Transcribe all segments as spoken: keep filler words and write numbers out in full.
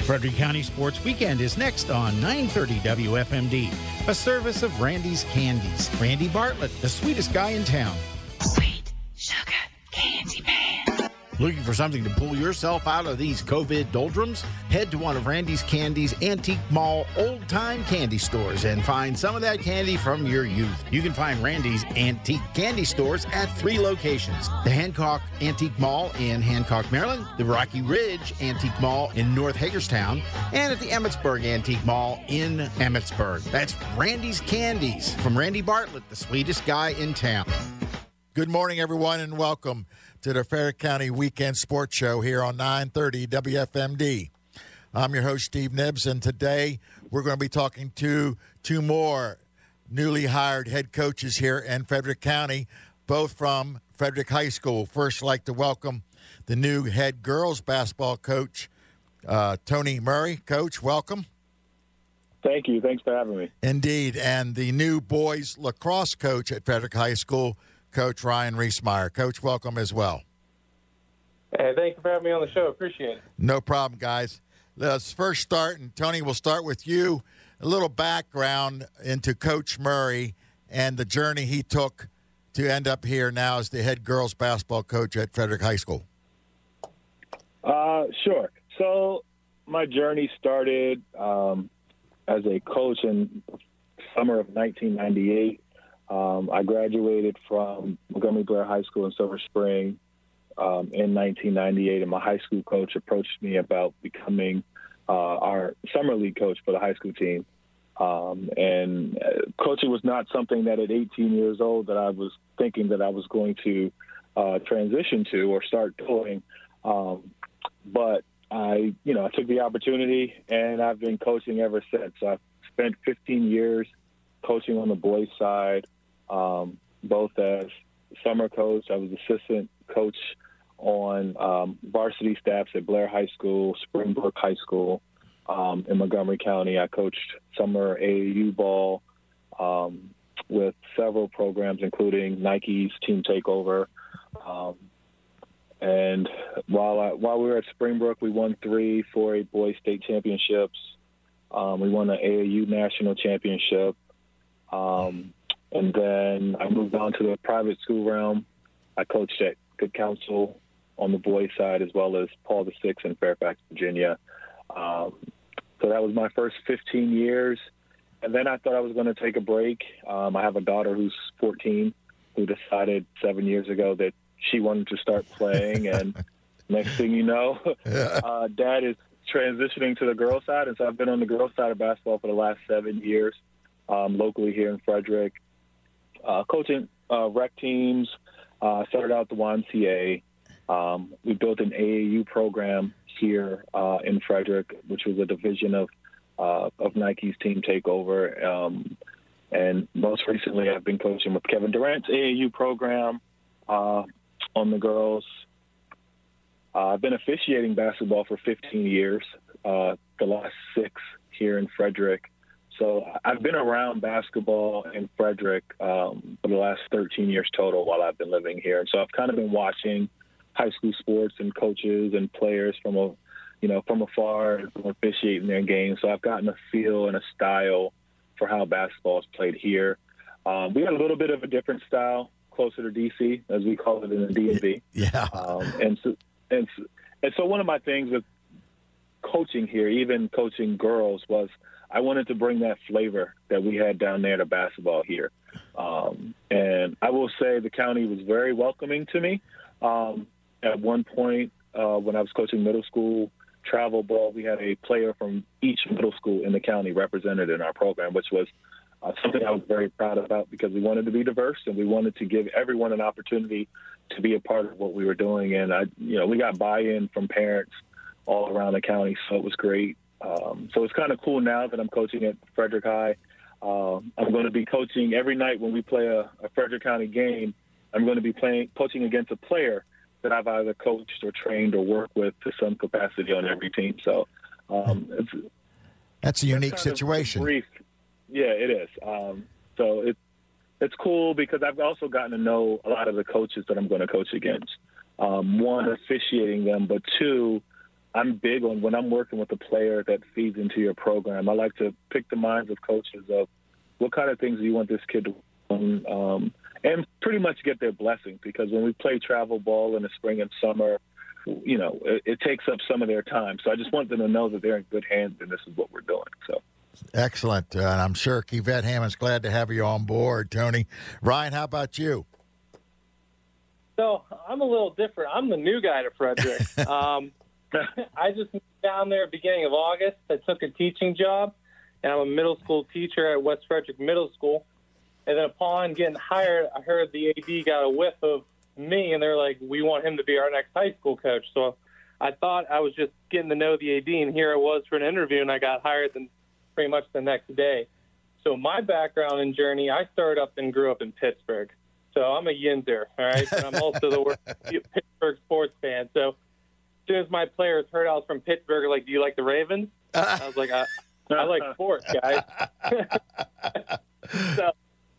Frederick County Sports Weekend is next on nine thirty W F M D, a service of Randy's Candies. Randy Bartlett, the sweetest guy in town. Sweet sugar candy man. Looking for something to pull yourself out of these COVID doldrums? Head to one of Randy's Candies Antique Mall old-time candy stores and find some of that candy from your youth. You can find Randy's Antique Candy Stores at three locations. The Hancock Antique Mall in Hancock, Maryland, the Rocky Ridge Antique Mall in North Hagerstown, and at the Emmitsburg Antique Mall in Emmitsburg. That's Randy's Candies from Randy Bartlett, the sweetest guy in town. Good morning, everyone, and welcome to the Frederick County Weekend Sports Show here on nine thirty W F M D. I'm your host, Steve Nibbs, and today we're going to be talking to two more newly hired head coaches here in Frederick County, both from Frederick High School. First, I'd like to welcome the new head girls basketball coach, uh, Tony Murray. Coach, welcome. Thank you. Thanks for having me. Indeed. And the new boys lacrosse coach at Frederick High School, Coach Ryan Reesmeyer. Coach, welcome as well. Hey, thank you for having me on the show. Appreciate it. No problem, guys. Let's first start, and Tony, we'll start with you. A little background into Coach Murray and the journey he took to end up here now as the head girls basketball coach at Frederick High School. Uh, sure. So my journey started um, as a coach in summer of nineteen ninety-eight. Um, I graduated from Montgomery Blair High School in Silver Spring um, in nineteen ninety-eight, and my high school coach approached me about becoming uh, our summer league coach for the high school team. Um, and uh, coaching was not something that at eighteen years old that I was thinking that I was going to uh, transition to or start doing. Um, but I, you know, I took the opportunity, and I've been coaching ever since. So I've spent fifteen years coaching on the boys' side. Um, both as summer coach, I was assistant coach on um, varsity staffs at Blair High School, Springbrook High School um, in Montgomery County. I coached summer A A U ball um, with several programs, including Nike's Team Takeover. Um, and while I, while we were at Springbrook, we won three four A boys state championships. Um, we won an A A U national championship. Um, And then I moved on to the private school realm. I coached at Good Counsel on the boys' side, as well as Paul the Sixth in Fairfax, Virginia. Um, so that was my first fifteen years. And then I thought I was going to take a break. Um, I have a daughter who's fourteen who decided seven years ago that she wanted to start playing. And next thing you know, uh, Dad is transitioning to the girls' side. And so I've been on the girls' side of basketball for the last seven years um, locally here in Frederick. Uh, coaching uh, rec teams, uh, started out the Y M C A. Um, we built an A A U program here uh, in Frederick, which was a division of uh, of Nike's Team Takeover. Um, and most recently, I've been coaching with Kevin Durant's A A U program uh, on the girls. Uh, I've been officiating basketball for fifteen years, uh, the last six here in Frederick. So I've been around basketball in Frederick um, for the last thirteen years total while I've been living here. So I've kind of been watching high school sports and coaches and players from a, you know, from afar and from officiating their games. So I've gotten a feel and a style for how basketball is played here. Um, we got a little bit of a different style, closer to D C, as we call it in the D M V. Yeah. Um, and so, and so, and so one of my things with coaching here, even coaching girls, was I wanted to bring that flavor that we had down there to basketball here. Um, and I will say the county was very welcoming to me. Um, at one point, uh, when I was coaching middle school travel ball, we had a player from each middle school in the county represented in our program, which was uh, something I was very proud about because we wanted to be diverse and we wanted to give everyone an opportunity to be a part of what we were doing. And, I, you know, we got buy-in from parents all around the county, so it was great. Um, so it's kind of cool now that I'm coaching at Frederick High. Um, I'm going to be coaching every night when we play a, a Frederick County game. I'm going to be playing coaching against a player that I've either coached or trained or worked with to some capacity on every team. So um, it's, that's a unique kind situation. Of brief. Yeah, it is. Um, so it, it's cool because I've also gotten to know a lot of the coaches that I'm going to coach against. Um, one, officiating them, but two, I'm big on when I'm working with a player that feeds into your program. I like to pick the minds of coaches of what kind of things do you want this kid to learn, um, and pretty much get their blessing, because when we play travel ball in the spring and summer, you know, it, it takes up some of their time. So I just want them to know that they're in good hands and this is what we're doing. So. Excellent. Uh, and I'm sure Kivette Hammond's glad to have you on board, Tony. Ryan, how about you? So I'm a little different. I'm the new guy to Frederick. Um, I just moved down there at the beginning of August. I took a teaching job, and I'm a middle school teacher at West Frederick Middle School. And then upon getting hired, I heard the A D got a whiff of me, and they're like, we want him to be our next high school coach. So I thought I was just getting to know the A D, and here I was for an interview, and I got hired the, pretty much the next day. So my background and journey, I started up and grew up in Pittsburgh. So I'm a Yinzer, all right? But I'm also the worst Pittsburgh sports fan. So as soon as my players heard I was from Pittsburgh, they're like, do you like the Ravens? I was like, I, I like sports, guys. so,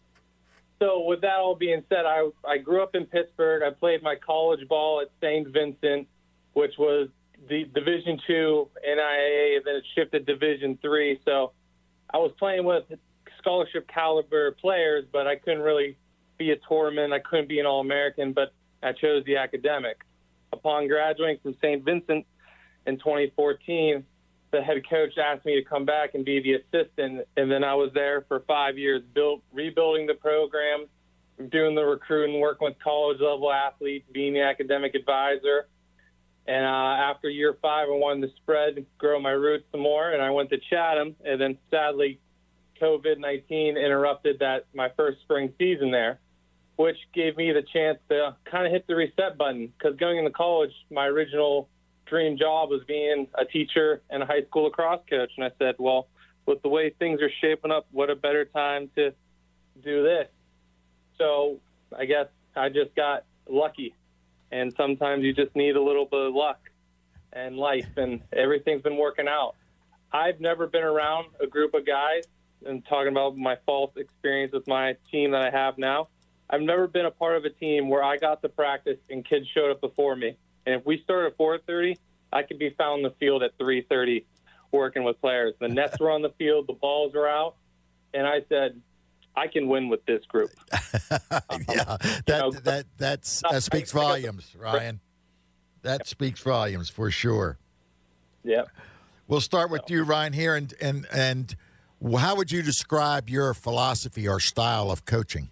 so with that all being said, I, I grew up in Pittsburgh. I played my college ball at Saint Vincent, which was the Division two N I A A, and then it shifted to Division three. So I was playing with scholarship caliber players, but I couldn't really be a tournament. I couldn't be an All-American, but I chose the academic. Upon graduating from Saint Vincent in twenty fourteen, the head coach asked me to come back and be the assistant, and then I was there for five years, built, rebuilding the program, doing the recruiting, working with college-level athletes, being the academic advisor. And uh, after year five, I wanted to spread, grow my roots some more, and I went to Chatham. And then, sadly, COVID nineteen interrupted that my first spring season there, which gave me the chance to kind of hit the reset button. Because going into college, my original dream job was being a teacher and a high school lacrosse coach. And I said, well, with the way things are shaping up, what a better time to do this. So I guess I just got lucky. And sometimes you just need a little bit of luck and life, and everything's been working out. I've never been around a group of guys, and talking about my false experience with my team that I have now, I've never been a part of a team where I got to practice and kids showed up before me. And if we start at four thirty, I could be found in the field at three thirty working with players. The nets were on the field, the balls were out, and I said, I can win with this group. yeah, that, know, that that's, that speaks volumes, Ryan. That speaks volumes for sure. Yeah. We'll start with you, Ryan, here, and and and how would you describe your philosophy or style of coaching?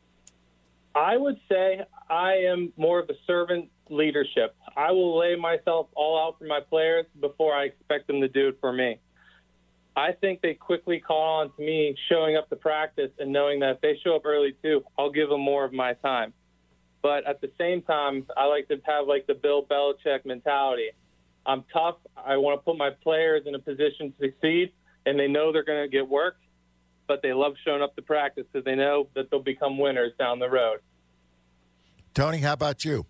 I would say I am more of a servant leadership. I will lay myself all out for my players before I expect them to do it for me. I think they quickly call on to me showing up to practice and knowing that if they show up early too, I'll give them more of my time. But at the same time, I like to have like the Bill Belichick mentality. I'm tough. I want to put my players in a position to succeed, and they know they're going to get work, but they love showing up to practice because they know that they'll become winners down the road. Tony, how about you?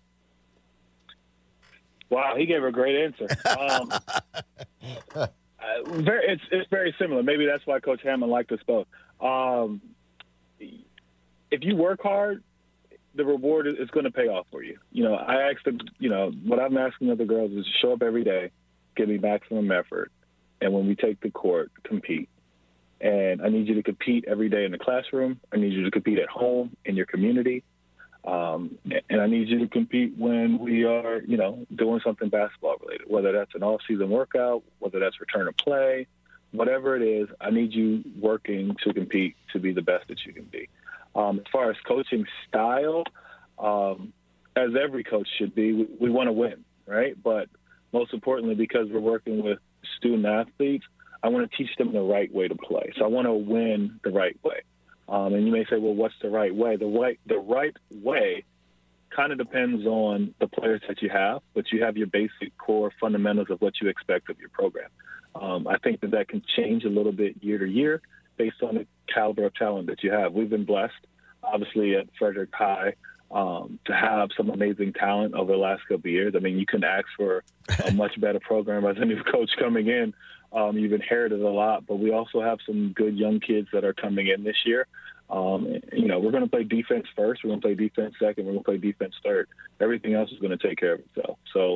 Wow, he gave a great answer. Um, uh, very, it's it's very similar. Maybe that's why Coach Hammond liked us both. Um, if you work hard, the reward is going to pay off for you. You know, I asked the, you know, what I'm asking of the girls is to show up every day, give me maximum effort, and when we take the court, compete. And I need you to compete every day in the classroom. I need you to compete at home, in your community. Um, and I need you to compete when we are, you know, doing something basketball related, whether that's an off-season workout, whether that's return to play, whatever it is. I need you working to compete to be the best that you can be. Um, as far as coaching style, um, as every coach should be, we, we want to win, right? But most importantly, because we're working with student athletes, I want to teach them the right way to play. So I want to win the right way. Um, and you may say, well, what's the right way? The right, the right way kind of depends on the players that you have, but you have your basic core fundamentals of what you expect of your program. Um, I think that that can change a little bit year to year based on the caliber of talent that you have. We've been blessed, obviously, at Frederick High um, to have some amazing talent over the last couple of years. I mean, you couldn't ask for a much better program as a new coach coming in. Um, you've inherited a lot, but we also have some good young kids that are coming in this year. Um, you know, we're going to play defense first. We're going to play defense second. We're going to play defense third. Everything else is going to take care of itself. So,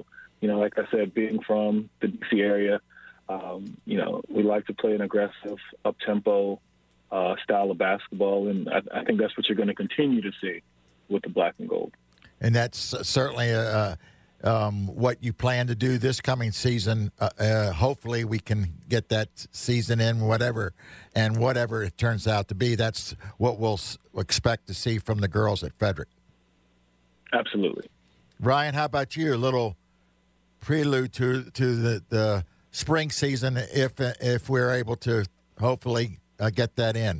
you know, like I said, being from the D C area, um, you know, we like to play an aggressive, up-tempo uh, style of basketball, and I, I think that's what you're going to continue to see with the black and gold. And that's certainly uh, um, what you plan to do this coming season. Uh, uh, hopefully we can get that season in, whatever, and whatever it turns out to be, that's what we'll expect to see from the girls at Frederick. Absolutely. Ryan, how about you? A little prelude to to the, the spring season, if if we're able to hopefully uh, get that in.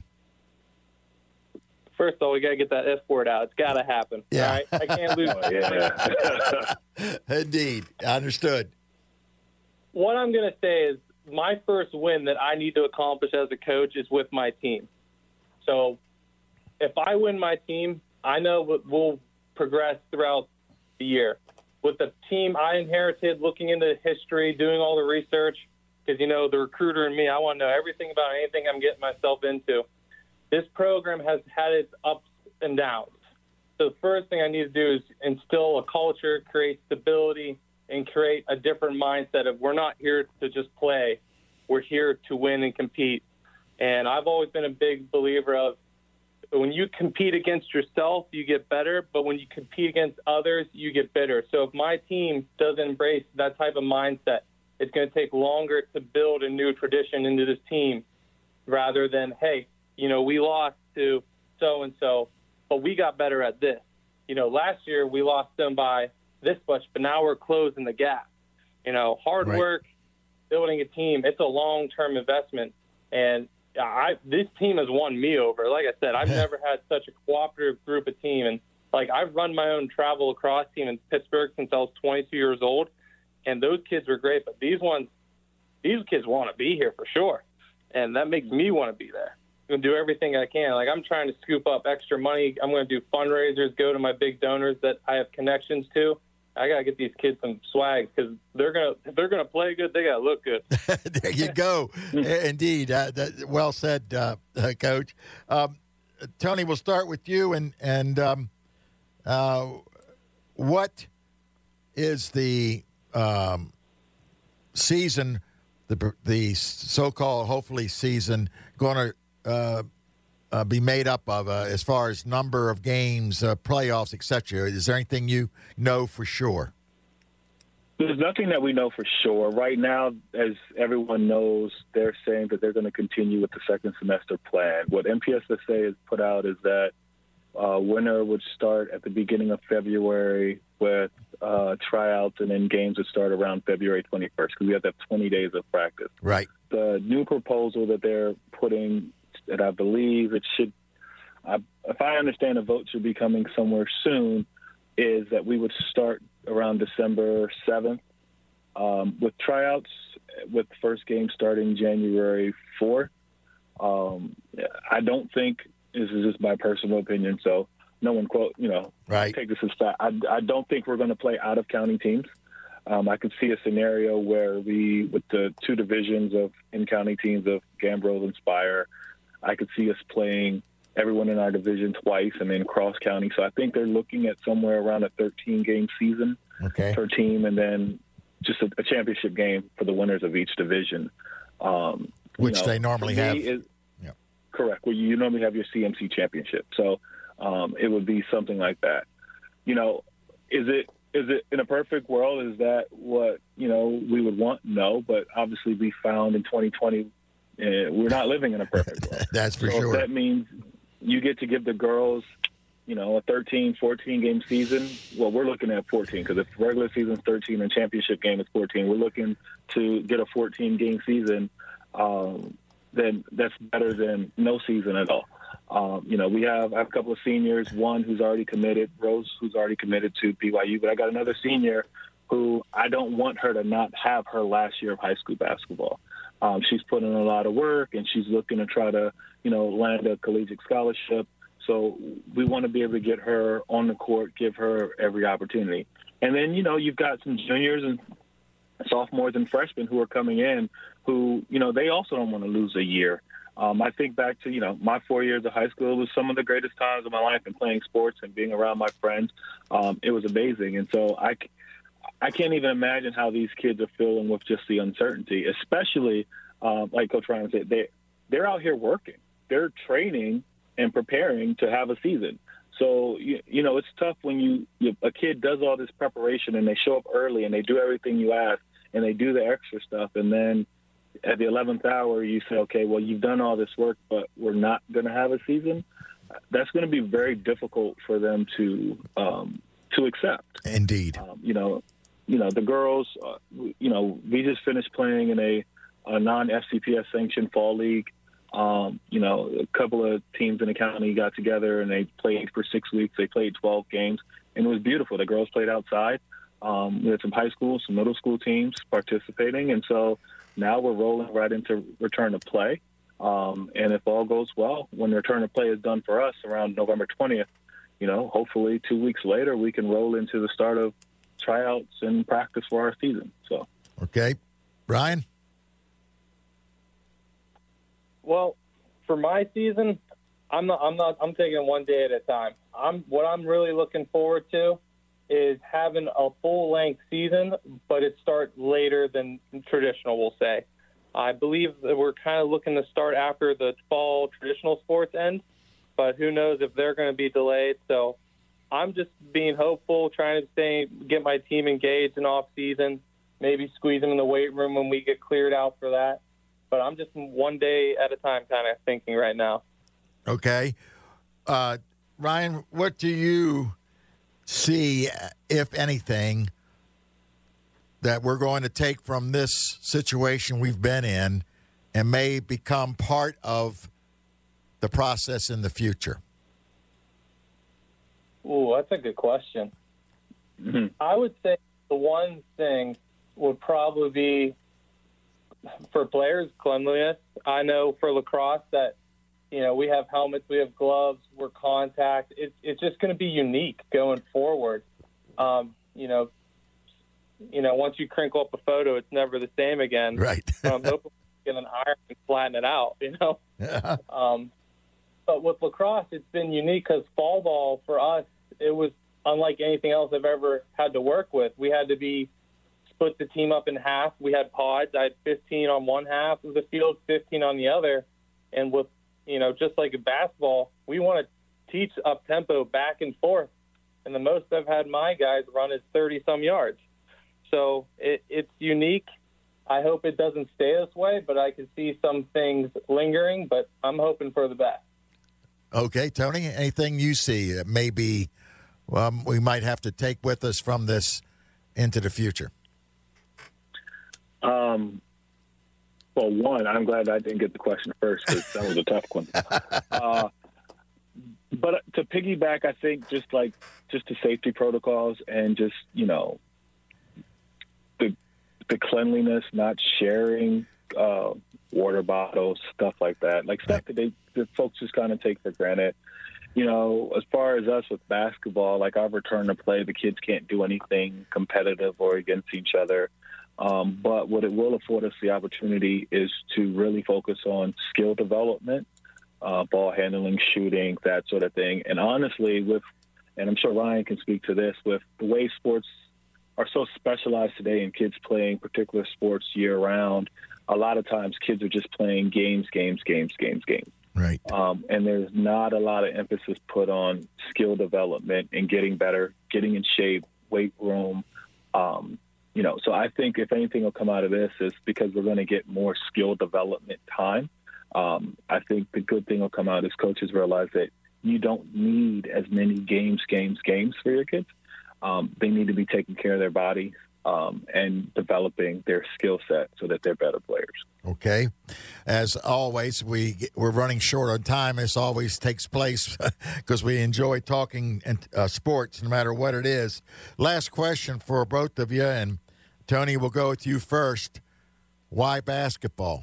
First of all, we got to get that F word out. It's got to happen. Yeah. All right? I can't lose. Oh, yeah. Indeed. Understood. What I'm going to say is my first win that I need to accomplish as a coach is with my team. So if I win my team, I know we'll progress throughout the year. With the team I inherited, looking into history, doing all the research, because, you know, the recruiter and me, I want to know everything about anything I'm getting myself into. This program has had its ups and downs. So the first thing I need to do is instill a culture, create stability, and create a different mindset of we're not here to just play. We're here to win and compete. And I've always been a big believer of when you compete against yourself, you get better, but when you compete against others, you get bitter. So if my team doesn't embrace that type of mindset, it's going to take longer to build a new tradition into this team rather than, hey, you know, we lost to so-and-so, but we got better at this. You know, last year we lost them by this much, but now we're closing the gap. You know, hard Right. work, building a team, it's a long-term investment. And I this team has won me over. Like I said, I've never had such a cooperative group of team. And, like, I've run my own travel lacrosse team in Pittsburgh since I was twenty-two years old, and those kids were great. But these ones, these kids want to be here for sure, and that makes me want to be there. I'm going to do everything I can. Like, I'm trying to scoop up extra money. I'm going to do fundraisers, go to my big donors that I have connections to. I got to get these kids some swag because they're going to if they're going to play good, they got to look good. There you go. Indeed. Uh, that, well said, uh, uh, Coach. Um, Tony, we'll start with you. And, and um, uh, what is the um, season, the, the so-called hopefully season, going to uh, uh, be made up of uh, as far as number of games, uh, playoffs, et cetera? Is there anything you know for sure? There's nothing that we know for sure. Right now, as everyone knows, they're saying that they're going to continue with the second semester plan. What M P S S A has put out is that uh, winter would start at the beginning of February with uh, tryouts, and then games would start around February twenty-first because we have to have twenty days of practice. Right. The new proposal that they're putting, that I believe it should, I, if I understand, a vote should be coming somewhere soon, is that we would start around December seventh um, with tryouts, with the first game starting January fourth. Um, I don't think, this is just my personal opinion, so no one quote, you know, Right. take this as fact. I, I don't think we're going to play out-of-county teams. Um, I could see a scenario where we, with the two divisions of in-county teams of Gambros and Spire, I could see us playing everyone in our division twice and then cross-county. So I think they're looking at somewhere around a thirteen-game season Okay. per team, and then just a, a championship game for the winners of each division. Um, Which you know, they normally for me, have. It, Yeah. Correct. Well, you normally have your C M C championship. So um, it would be something like that. You know, is it is it in a perfect world, is that what, you know, we would want? No, but obviously we found in twenty twenty uh, we're not living in a perfect world. That's for so sure. If that means you get to give the girls, you know, a thirteen, fourteen game season. Well, we're looking at fourteen because if regular season's thirteen and championship game is fourteen, we're looking to get a fourteen game season. Um, then that's better than no season at all. Um, you know, we have, I have a couple of seniors, one who's already committed, Rose, who's already committed to B Y U, but I got another senior who I don't want her to not have her last year of high school basketball. Um, she's put in a lot of work, and she's looking to try to, you know, land a collegiate scholarship. So we want to be able to get her on the court, give her every opportunity. And then, you know, you've got some juniors and sophomores and freshmen who are coming in who, you know, they also don't want to lose a year. Um, I think back to, you know, my four years of high school was some of the greatest times of my life, and playing sports and being around my friends. Um, it was amazing. And so I, I can't even imagine how these kids are feeling with just the uncertainty, especially um, like Coach Ryan said, they they're out here working, they're training and preparing to have a season. So you, you know it's tough when you, you a kid does all this preparation and they show up early and they do everything you ask and they do the extra stuff, and then at the eleventh hour you say, okay, well you've done all this work, but we're not going to have a season. That's going to be very difficult for them to um, to accept. Indeed. Um, you know, you know the girls. Uh, you know, we just finished playing in a, a non-F C P S sanctioned fall league. Um, you know, a couple of teams in the county got together and they played for six weeks. They played twelve games, and it was beautiful. The girls played outside. Um, we had some high school, some middle school teams participating, and so now we're rolling right into return to play. Um, and if all goes well, when the return to play is done for us around November twentieth, you know, hopefully two weeks later we can roll into the start of tryouts and practice for our season. So, okay, Ryan. Well, for my season, I'm not. I'm not. I'm taking it one day at a time. I'm. What I'm really looking forward to is having a full length season, but it starts later than traditional. We'll say. I believe that we're kind of looking to start after the fall traditional sports end, but who knows if they're going to be delayed. So I'm just being hopeful, trying to stay, get my team engaged in off season, maybe squeeze them in the weight room when we get cleared out for that. But I'm just one day at a time kind of thinking right now. Okay. Uh, Ryan, what do you see, if anything, that we're going to take from this situation we've been in and may become part of the process in the future? Ooh, that's a good question. Mm-hmm. I would say the one thing would probably be, for players, cleanliness. I know for lacrosse that, you know, we have helmets, we have gloves, we're contact. It, it's just going to be unique going forward. Um, you know, you know, once you crinkle up a photo, it's never the same again. Right. So I'm hoping we get an iron and flatten it out, you know. Yeah. Um, but with lacrosse, it's been unique because fall ball for us, it was unlike anything else I've ever had to work with. We had to be split the team up in half. We had pods. I had fifteen on one half of the field, fifteen on the other. And with, you know, just like a basketball, we want to teach up tempo back and forth. And the most I've had my guys run is thirty some yards. So it, it's unique. I hope it doesn't stay this way, but I can see some things lingering, but I'm hoping for the best. Okay, Tony, anything you see that maybe um, we might have to take with us from this into the future? Um, well, one, I'm glad I didn't get the question first because that was a tough one. Uh, but to piggyback, I think just like just the safety protocols and just, you know, the the cleanliness, not sharing uh, water bottles, stuff like that, like stuff that they that folks just kind of take for granted. You know, as far as us with basketball, like our return to play, the kids can't do anything competitive or against each other. Um, but what it will afford us the opportunity is to really focus on skill development, uh, ball handling, shooting, that sort of thing. And honestly, with, and I'm sure Ryan can speak to this, with the way sports are so specialized today in kids playing particular sports year round, a lot of times kids are just playing games, games, games, games, games. Right. Um, and there's not a lot of emphasis put on skill development and getting better, getting in shape, weight room. Um, you know, so I think if anything will come out of this is because we're going to get more skill development time. Um, I think the good thing will come out is coaches realize that you don't need as many games, games, games for your kids. Um, they need to be taking care of their body um, and developing their skill set so that they're better players. Okay. As always, we, we're running short on time. This always takes place because we enjoy talking uh, sports no matter what it is. Last question for both of you, and Tony, we'll go with you first. Why basketball?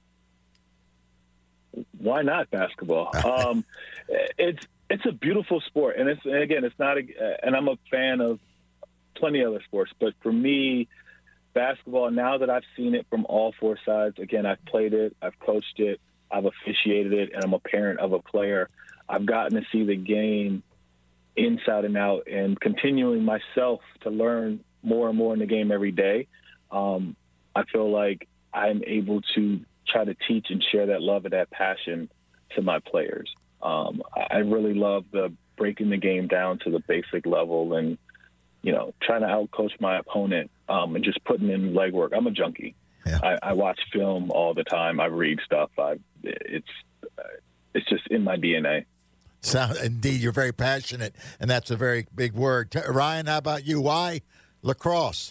Why not basketball? um, it's it's a beautiful sport, and it's and again, it's not. A, and I'm a fan of plenty of other sports, but for me, basketball. Now that I've seen it from all four sides, again, I've played it, I've coached it, I've officiated it, and I'm a parent of a player. I've gotten to see the game inside and out, and continuing myself to learn more and more in the game every day, um, I feel like I'm able to try to teach and share that love and that passion to my players. Um, I really love the breaking the game down to the basic level and, you know, trying to outcoach my opponent um, and just putting in legwork. I'm a junkie. Yeah. I, I watch film all the time. I read stuff. I, it's it's just in my D N A. Sound, indeed, you're very passionate, and that's a very big word. T- Ryan, how about you? Why lacrosse?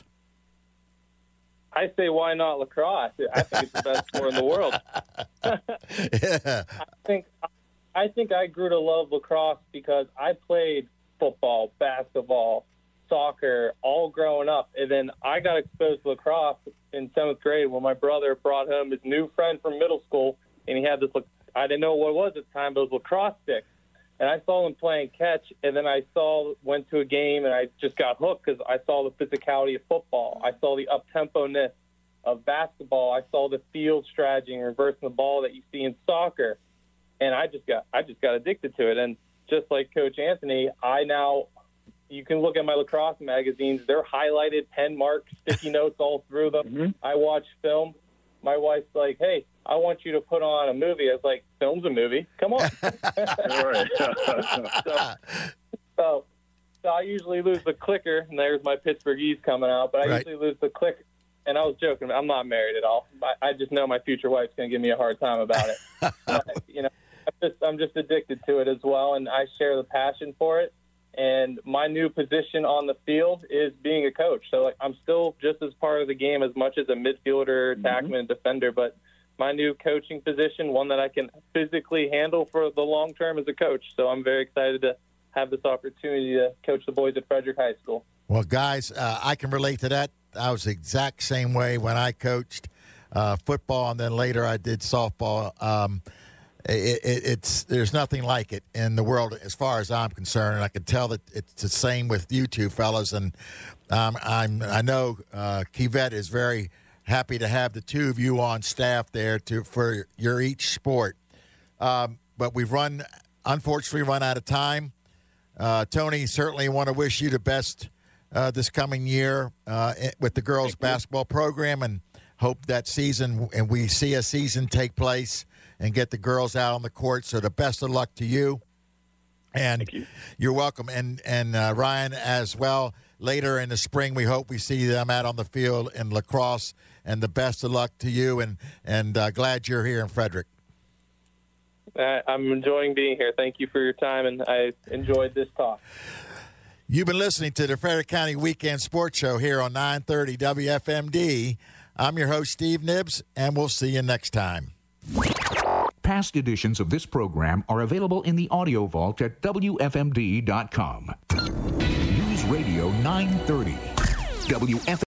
I say, why not lacrosse? I think it's the best sport in the world. yeah. I think I think I grew to love lacrosse because I played football, basketball, soccer, all growing up. And then I got exposed to lacrosse in seventh grade when my brother brought home his new friend from middle school, and he had this, I didn't know what it was at the time, but it was lacrosse stick. And I saw him playing catch, and then I saw, went to a game, and I just got hooked because I saw the physicality of football. I saw the up-tempo-ness of basketball. I saw the field strategy and reversing the ball that you see in soccer. And I just got I just got addicted to it. And just like Coach Anthony, I now, you can look at my lacrosse magazines. They're highlighted, pen marks, sticky notes all through them. Mm-hmm. I watch film. My wife's like, hey, I want you to put on a movie. I was like, film's a movie. Come on. Right. so, so, so I usually lose the clicker, and there's my Pittsburghese coming out, but I Right. usually lose the clicker. And I was joking. I'm not married at all. I, I just know my future wife's going to give me a hard time about it. But, you know, I'm just, I'm just addicted to it as well, and I share the passion for it. And my new position on the field is being a coach. So like, I'm still just as part of the game as much as a midfielder, attackman, mm-hmm. and defender. But my new coaching position, one that I can physically handle for the long term as a coach. So I'm very excited to have this opportunity to coach the boys at Frederick High School. Well, guys, uh, I can relate to that. I was the exact same way when I coached uh, football, and then later I did softball. Um, It, it, it's there's nothing like it in the world as far as I'm concerned, and I can tell that it's the same with you two fellas. And um, I'm I know uh, Kivette is very happy to have the two of you on staff there to for your each sport. Um, but we've run, unfortunately, run out of time. Uh, Tony, certainly want to wish you the best uh, this coming year uh, with the girls basketball program, and hope that season and we see a season take place and get the girls out on the court. So the best of luck to you. And Thank you. You're welcome. And and uh, Ryan as well. Later in the spring, we hope we see them out on the field in lacrosse. And the best of luck to you. And and uh, glad you're here in Frederick. Uh, I'm enjoying being here. Thank you for your time, and I enjoyed this talk. You've been listening to the Frederick County Weekend Sports Show here on nine thirty W F M D. I'm your host, Steve Nibbs, and we'll see you next time. Past editions of this program are available in the audio vault at W F M D dot com. News Radio nine thirty. W F M D.